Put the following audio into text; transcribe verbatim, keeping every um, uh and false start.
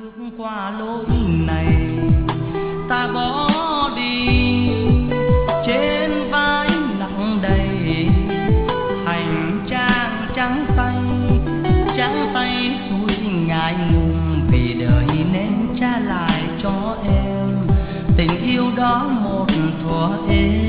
bước qua lối này ta bỏ đi trên vai nặng đầy hành trang trắng tay trắng tay tôi ngại ngùng vì đời nên trả lại cho em tình yêu đó một thuở êm.